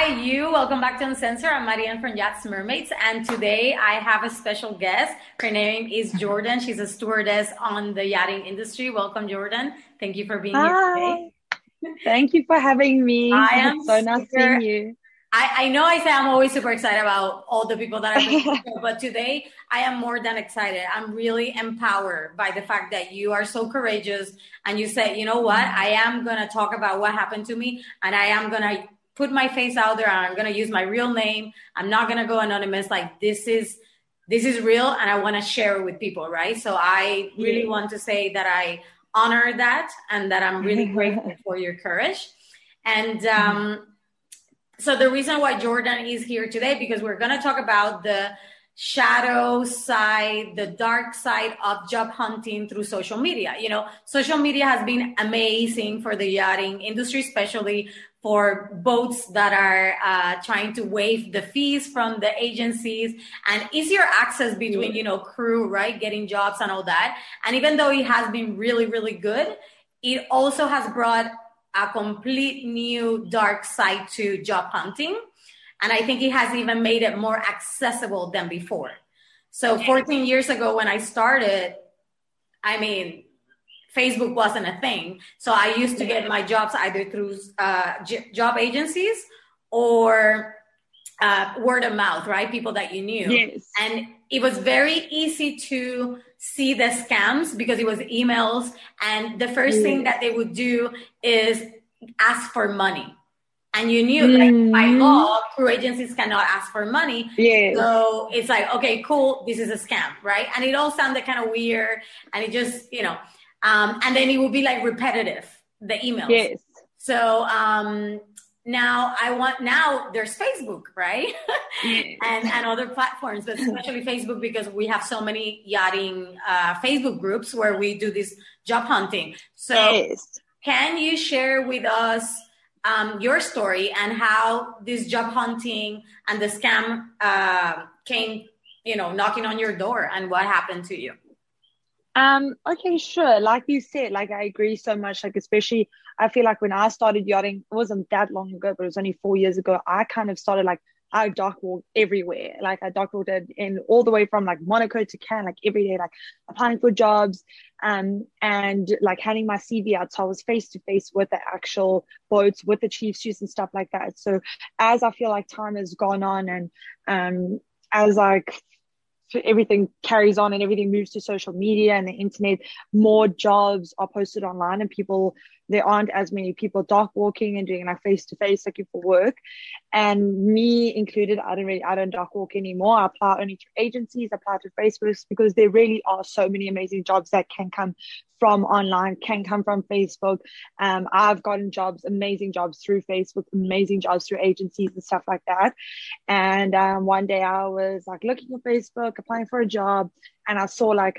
Hi, you. Welcome back to Uncensored. I'm Marianne from Yachts Mermaids, and today I have a special guest. Her name is Jordan. She's a stewardess on the yachting industry. Welcome, Jordan. Thank you for being here today. Hi, thank you for having me. I am It's so nice super. seeing you. I know I say I'm always super excited about all the people that I bring to the show, but today I am more than excited. I'm really empowered by the fact that you are so courageous and you said, you know what, I am going to talk about what happened to me and I am going to put my face out there and I'm going to use my real name. I'm not going to go anonymous. Like this is real and I want to share it with people, right? So I really Yeah. want to say that I honor that and that I'm really grateful for your courage. And so the reason why Jordan is here today, because we're going to talk about the shadow side, the dark side of job hunting through social media. You know, social media has been amazing for the yachting industry, especially for boats that are trying to waive the fees from the agencies and easier access between, you know, crew, right? Getting jobs and all that. And even though it has been really, really good, it also has brought a complete new dark side to job hunting. And I think it has even made it more accessible than before. So 14 years ago when I started, I mean, Facebook wasn't a thing. So I used to get my jobs either through job agencies or word of mouth, right? People that you knew. Yes. And it was very easy to see the scams because it was emails. And the first thing that they would do is ask for money. And you knew, like, by law, crew agencies cannot ask for money. Yes. So it's like, okay, cool, this is a scam, right? And it all sounded kind of weird. And it just, you know, and then it would be like repetitive, the emails. Yes. So now there's Facebook, right? Yes. and other platforms, but especially Facebook because we have so many yachting Facebook groups where we do this job hunting. So Yes. can you share with us your story and how this job hunting and the scam came, you know, knocking on your door and what happened to you? Okay, sure. Like you said, like I agree so much. Like especially, I feel like when I started yachting, it wasn't that long ago, but it was only 4 years ago. I kind of started like I dock walked everywhere. Like I dock walked in all the way from like Monaco to Cannes, like every day, like applying for jobs, and like handing my CV out. So I was face to face with the actual boats, with the chief stews and stuff like that. So as I feel like time has gone on and as like everything carries on and everything moves to social media and the internet, more jobs are posted online and there aren't as many people dock walking and doing like face to face looking for work. And me included, I don't dock walk anymore. I apply only through agencies, I apply to Facebook because there really are so many amazing jobs that can come from online, can come from Facebook. I've gotten jobs, amazing jobs through Facebook, amazing jobs through agencies and stuff like that. And one day I was like looking at Facebook, applying for a job, and I saw like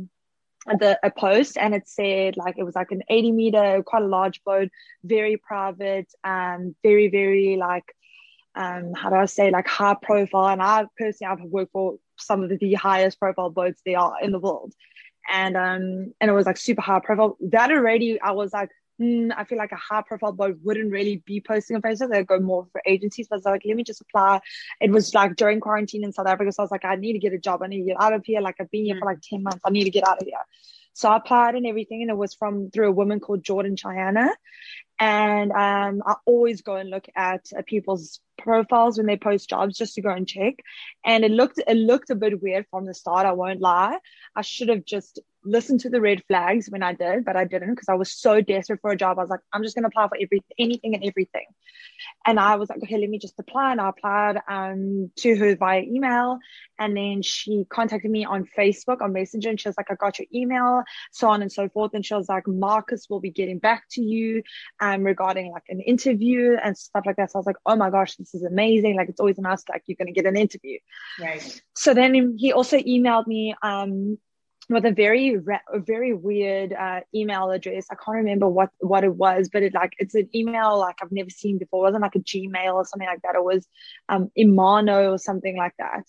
a post and it said like it was like an 80-meter, quite a large boat, very private, very, very like how do I say, like high profile. And I personally I've worked for some of the highest profile boats there are in the world. And it was like super high profile. That already I was like, I feel like a high profile boat wouldn't really be posting on Facebook. They'd go more for agencies. But I was like, let me just apply. It was like during quarantine in South Africa. So I was like, I need to get a job. I need to get out of here. Like I've been here for like 10 months. I need to get out of here. So I applied and everything. And it was through a woman called Jordan Chayana. And I always go and look at people's profiles when they post jobs just to go and check. And it looked a bit weird from the start. I won't lie. I should have just listened to the red flags when I did, but I didn't because I was so desperate for a job. I was like, I'm just going to apply for anything and everything. And I was like, okay, let me just apply. And I applied to her via email. And then she contacted me on Facebook, on Messenger. And she was like, I got your email, so on and so forth. And she was like, Marcus will be getting back to you regarding like an interview and stuff like that. So I was like, oh my gosh, this is amazing. Like, it's always nice, like you're going to get an interview. Right. So then he also emailed me with a very weird email address. I can't remember what it was, but it's an email like I've never seen before. It wasn't like a Gmail or something like that. It was Imano or something like that.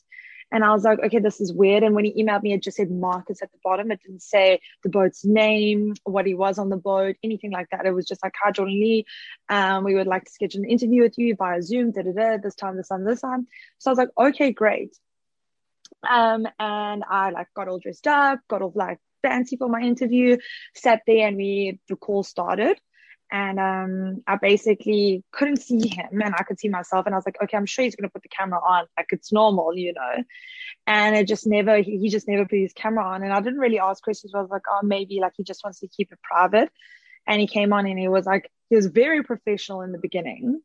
And I was like, okay, this is weird. And when he emailed me, it just said Marcus at the bottom. It didn't say the boat's name, what he was on the boat, anything like that. It was just like, hi, Jordan Lee. We would like to schedule an interview with you via Zoom, this time, this time, this time. So I was like, okay, great. And I like got all dressed up, got all like fancy for my interview, sat there, and the call started. And I basically couldn't see him, and I could see myself, and I was like, okay, I'm sure he's gonna put the camera on, like it's normal, you know. And it just never, he just never put his camera on. And I didn't really ask questions. I was like, oh, maybe like he just wants to keep it private. And he came on, and he was very professional in the beginning.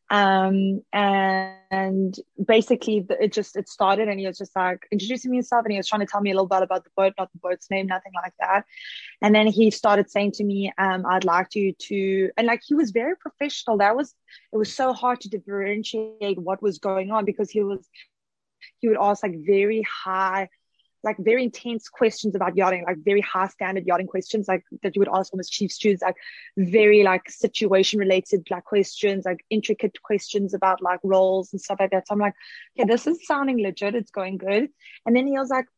And basically it started, and he was just like introducing himself, and he was trying to tell me a little bit about the boat, not the boat's name, nothing like that. And then he started saying to me, I'd like you to, and like he was very professional. It was so hard to differentiate what was going on, because he would ask like very high, like very intense questions about yachting, like very high standard yachting questions, like that you would ask almost chief stewards, like very like situation related like questions, like intricate questions about like roles and stuff like that. So I'm like, okay, this is sounding legit. It's going good. And then he was like,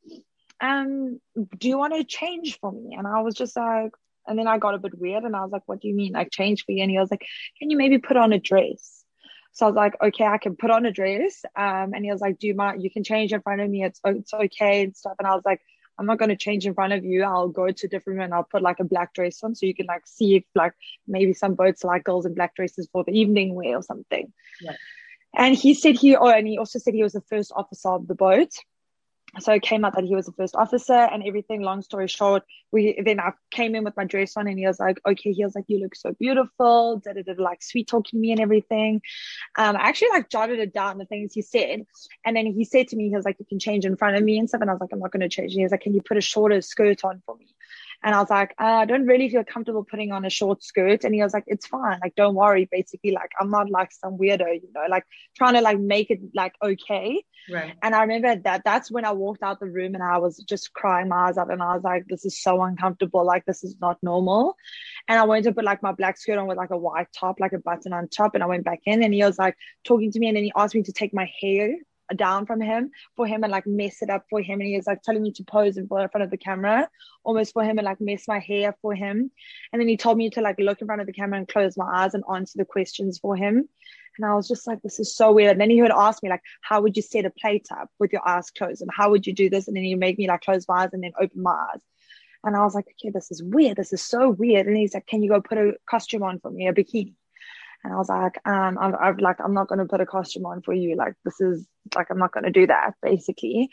do you want to change for me? And I was just like, and then I got a bit weird, and I was like, what do you mean like change for you? And he was like, can you maybe put on a dress? So I was like, okay, I can put on a dress. And he was like, do you mind? You can change in front of me. It's okay and stuff. And I was like, I'm not going to change in front of you. I'll go to a different room, and I'll put like a black dress on, so you can like see if like maybe some boats like girls in black dresses for the evening wear or something. Yeah. And he said and he also said he was the first officer of the boat. So it came out that he was the first officer and everything. Long story short, I came in with my dress on, and he was like, okay, he was like, you look so beautiful, like sweet talking me and everything. I actually like jotted it down, the things he said. And then he said to me, he was like, you can change in front of me and stuff. And I was like, I'm not going to change. And he was like, can you put a shorter skirt on for me? And I was like, I don't really feel comfortable putting on a short skirt. And he was like, it's fine. Like, don't worry. Basically, like, I'm not like some weirdo, you know, like trying to like make it like okay. Right. And I remember that's when I walked out the room, and I was just crying my eyes out, and I was like, this is so uncomfortable. Like, this is not normal. And I went to put like my black skirt on with like a white top, like a button on top. And I went back in, and he was like talking to me, and then he asked me to take my hair down for him and like mess it up for him. And he was like telling me to pose in front of the camera almost for him, and like mess my hair for him. And then he told me to like look in front of the camera and close my eyes and answer the questions for him. And I was just like, this is so weird. And then he would ask me like, how would you set a plate up with your eyes closed, and how would you do this? And then he made me like close my eyes and then open my eyes. And I was like, okay, this is weird. This is so weird. And he's like, can you go put a costume on for me, a bikini? And I was like, I'm not going to put a costume on for you. Like, this is like, I'm not going to do that, basically.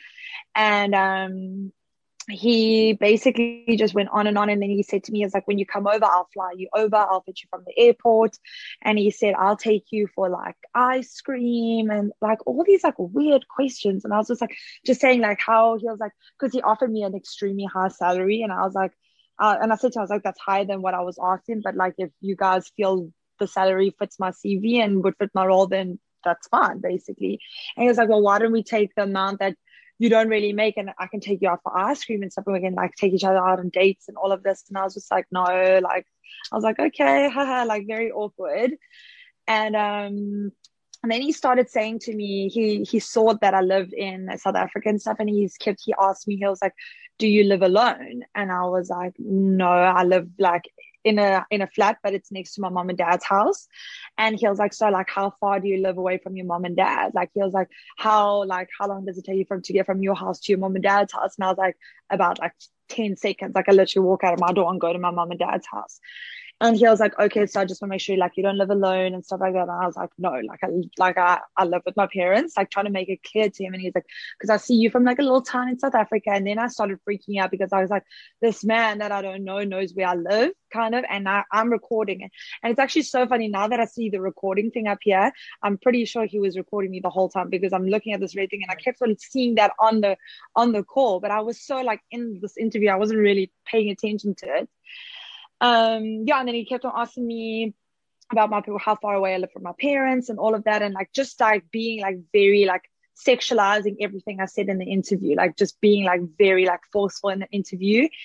And he basically just went on. And then he said to me, it's like, when you come over, I'll fly you over. I'll fetch you from the airport. And he said, I'll take you for like ice cream and like all these like weird questions. And I was just like, just saying like how he was like, because he offered me an extremely high salary. And I was like, and I said to him, I was like, that's higher than what I was asking. But like, if you guys feel the salary fits my CV and would fit my role, then that's fine, basically. And he was like, well, why don't we take the amount that you don't really make, and I can take you out for ice cream and stuff, and we can like take each other out on dates and all of this. And I was just like, no, like, I was like, okay, haha, like very awkward. And then he started saying to me, he saw that I lived in South Africa and stuff, and he asked me, he was like, do you live alone? And I was like, no, I live like in a flat, but it's next to my mom and dad's house. And he was like, so like, how far do you live away from your mom and dad? Like, he was like, how long does it take you to get from your house to your mom and dad's house? And I was like, about like 10 seconds. Like, I literally walk out of my door and go to my mom and dad's house. And he was like, okay, so I just want to make sure like you don't live alone and stuff like that. And I was like, no, I live with my parents, like trying to make it clear to him. And he's like, because I see you from like a little town in South Africa. And then I started freaking out because I was like, this man that I don't know knows where I live, kind of, and I'm recording it. And it's actually so funny now that I see the recording thing up here. I'm pretty sure he was recording me the whole time, because I'm looking at this red thing and I kept on seeing that on the call. But I was so like in this interview, I wasn't really paying attention to it. And then he kept on asking me about how far away I live from my parents and all of that, and like just like being like very like sexualizing everything I said in the interview, like just being like very like forceful in the interview.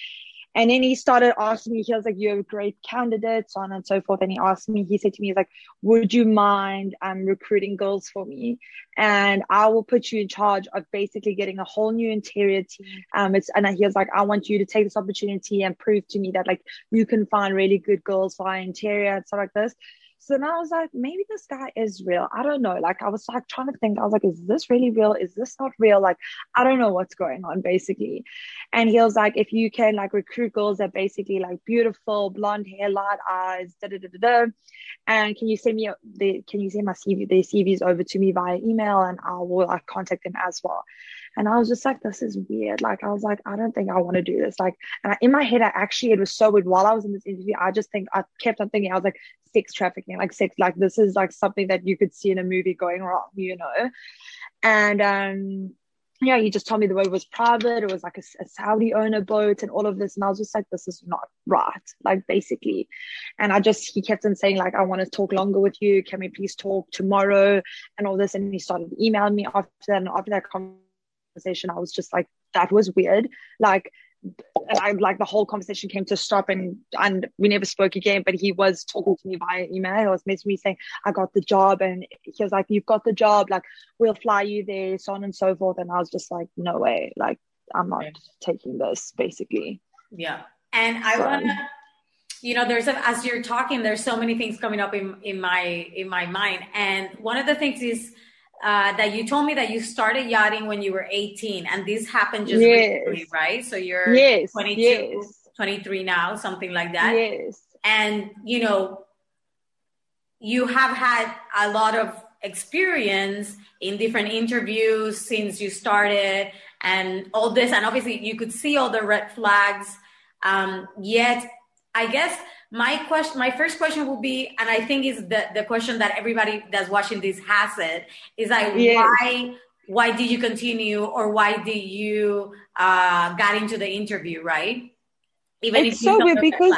And then he started asking me, he was like, you're a great candidate, so on and so forth. And he asked me, he said to me, he's like, would you mind recruiting girls for me? And I will put you in charge of basically getting a whole new interior team. He was like, I want you to take this opportunity and prove to me that like you can find really good girls for our interior and stuff like this. So then I was like, maybe this guy is real. I don't know. Like, I was like trying to think, I was like, is this really real? Is this not real? Like, I don't know what's going on, basically. And he was like, if you can like recruit girls that basically like beautiful, blonde hair, light eyes, da da da da da. And can you send my their CVs over to me via email, and I will like contact them as well. And I was just like, this is weird. Like, I was like, I don't think I want to do this. Like, and in my head, it was so weird. While I was in this interview, I kept on thinking, I was like, sex trafficking, like sex, like this is like something that you could see in a movie going wrong, you know? And, yeah, he just told me the boat was private. It was like a Saudi owner boat and all of this. And I was just like, this is not right, like basically. And he kept on saying like, I want to talk longer with you. Can we please talk tomorrow and all this? And he started emailing me after that. And after that conversation, I was just like, that was weird. Like, and I like the whole conversation came to stop, and we never spoke again. But he was talking to me via email. He was messaging me saying, I got the job, and he was like, you've got the job, like we'll fly you there, so on and so forth. And I was just like, no way, like I'm not taking this, basically. Yeah. And I wanna, as you're talking, there's so many things coming up in my mind. And one of the things is that you told me that you started yachting when you were 18, and this happened just recently, right? So you're 22, 23 now, something like that. Yes. And, you have had a lot of experience in different interviews since you started and all this. And obviously you could see all the red flags. Yet, I guess my first question will be, and I think is the question that everybody that's watching this has it, is like, why did you continue, or why did you got into the interview, right? Even it's so weird because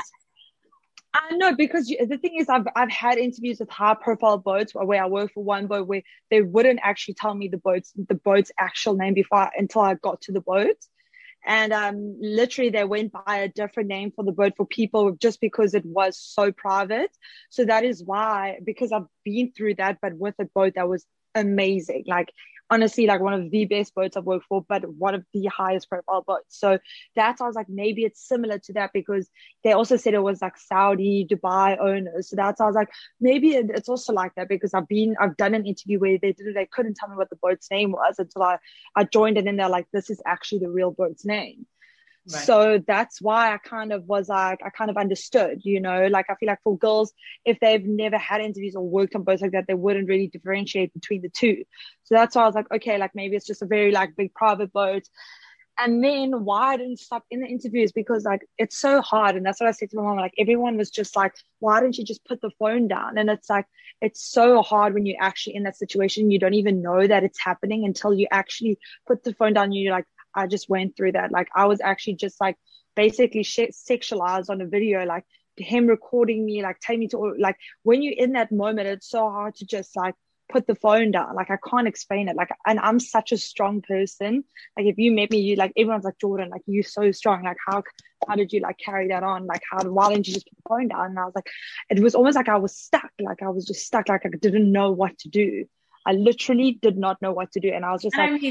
I know, because the thing is, I've had interviews with high profile boats where I worked for one boat where they wouldn't actually tell me the boat's actual name until I got to the boat. And literally they went by a different name for the boat for people just because it was so private. So that is why, because I've been through that, but with a boat that was amazing. Like, honestly, like one of the best boats I've worked for, but one of the highest profile boats. So I was like, maybe it's similar to that, because they also said it was like Saudi, Dubai owners. So I was like, maybe it's also like that, because I've done an interview where they couldn't tell me what the boat's name was until I joined, and then they're like, this is actually the real boat's name. Right. So that's why I kind of understood, like I feel like for girls, if they've never had interviews or worked on boats like that, they wouldn't really differentiate between the two. So that's why I was like, okay, like maybe it's just a very like big private boat. And then why I didn't stop in the interviews, because like it's so hard. And that's what I said to my mom, like everyone was just like, why don't you just put the phone down? And it's like, it's so hard when you're actually in that situation. You don't even know that it's happening until you actually put the phone down. You're like, I just went through that. Like I was actually just like basically sexualized on a video, like him recording me, like telling me to, like when you're in that moment, it's so hard to just like put the phone down. Like I can't explain it. Like, and I'm such a strong person. Like if you met me, you like, everyone's like, Jordan, like you're so strong. Like how did you like carry that on? Like why didn't you just put the phone down? And I was like, it was almost like I was stuck. Like I was just stuck. Like I didn't know what to do. I literally did not know what to do. And I was just like,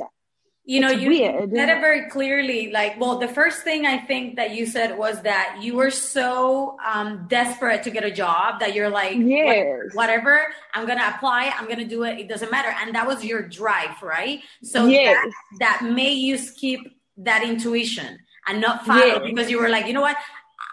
you said it very clearly. Like, well, the first thing I think that you said was that you were so desperate to get a job that you're like, whatever, I'm going to apply, I'm going to do it. It doesn't matter. And that was your drive, right? So that made you skip that intuition and not follow, because you were like, you know what?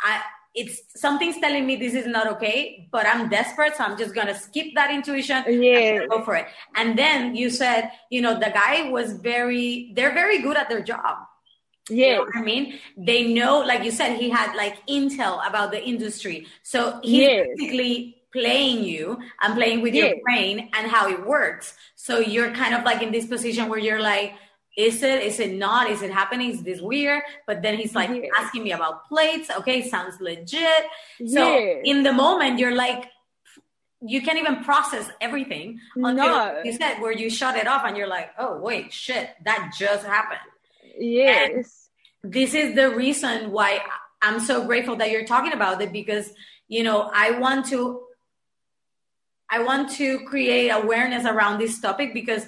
Something's telling me this is not okay, but I'm desperate, so I'm just gonna skip that intuition and go for it. And then you said, the guy they're very good at their job. You know what I mean? They know, like you said, he had like intel about the industry. So he's basically playing you and playing with your brain and how it works. So you're kind of like in this position where you're like, is it not? Is it happening? Is this weird? But then he's like asking me about plates. Okay, sounds legit. So in the moment, you're like, you can't even process everything until you said where you shut it off and you're like, oh, wait, shit, that just happened. Yes. this is the reason why I'm so grateful that you're talking about it, because, you know, I want to create awareness around this topic, because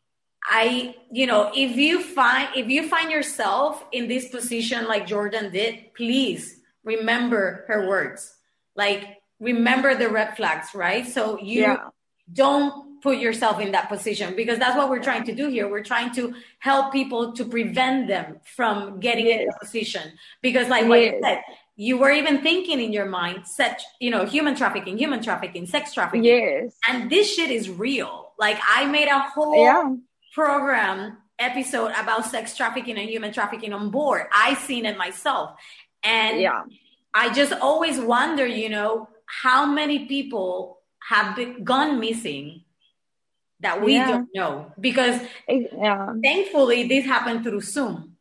you know, if you find yourself in this position like Jordan did, please remember her words. Like, remember the red flags, right? So you don't put yourself in that position, because that's what we're trying to do here. We're trying to help people to prevent them from getting in that position. Because like what you said, you were even thinking in your mind, you know, human trafficking, sex trafficking. Yes. And this shit is real. Like, I made a whole program episode about sex trafficking and human trafficking on board. I seen it myself. And I just always wonder, you know, how many people have gone missing that we don't know, because thankfully this happened through Zoom,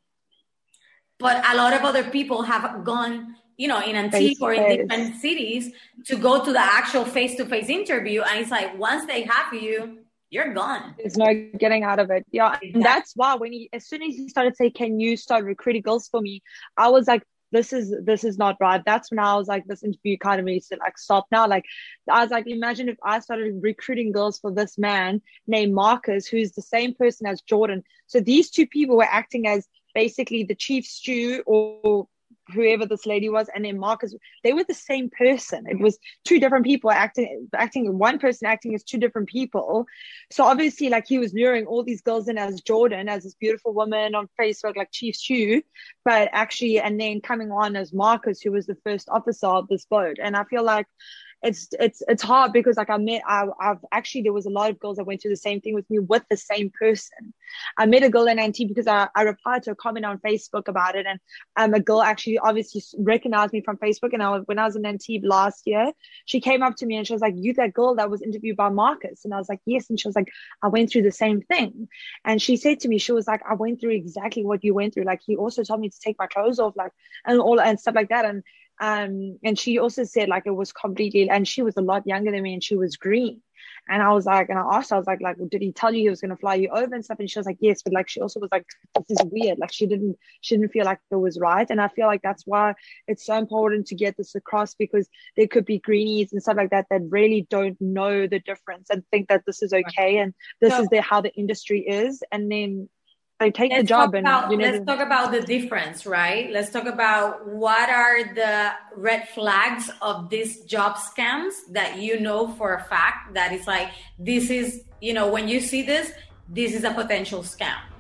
but a lot of other people have gone, you know, in Antigua or in different cities to go to the actual face-to-face interview, and it's like, once they have you, you're gone. There's no getting out of it. Yeah. Exactly. And that's why as soon as he started saying, can you start recruiting girls for me? I was like, this is not right. That's when I was like, this interview kind of needs to like stop now. Like, I was like, imagine if I started recruiting girls for this man named Marcus, who's the same person as Jordan. So these two people were acting as basically the chief stew or whoever this lady was, and then Marcus, they were the same person. It was two different people acting one person acting as two different people. So obviously, like, he was luring all these girls in as Jordan, as this beautiful woman on Facebook, like Chief Stew, but actually, and then coming on as Marcus, who was the first officer of this boat. And I feel like it's hard, because like I've actually, there was a lot of girls that went through the same thing with me with the same person. I met a girl in Antigua because I replied to a comment on Facebook about it, and a girl actually obviously recognized me from Facebook. And when I was in Antigua last year, she came up to me and she was like, "You that girl that was interviewed by Marcus?" And I was like, "Yes." And she was like, "I went through the same thing." And she said to me, she was like, "I went through exactly what you went through. Like, he also told me to take my clothes off, like, and stuff like that." And she also said, like, it was completely, and she was a lot younger than me, and she was green. And I was like, and I asked her, I was like, well, did he tell you he was going to fly you over and stuff? And she was like, yes. But like, she also was like, this is weird. Like, she didn't feel like it was right. And I feel like that's why it's so important to get this across, because there could be greenies and stuff like that really don't know the difference and think that this is okay. And this is how the industry is. And then they take the job. Let's talk about the difference, right? Let's talk about what are the red flags of these job scams that you know for a fact that it's like, this is, you know, when you see this is a potential scam.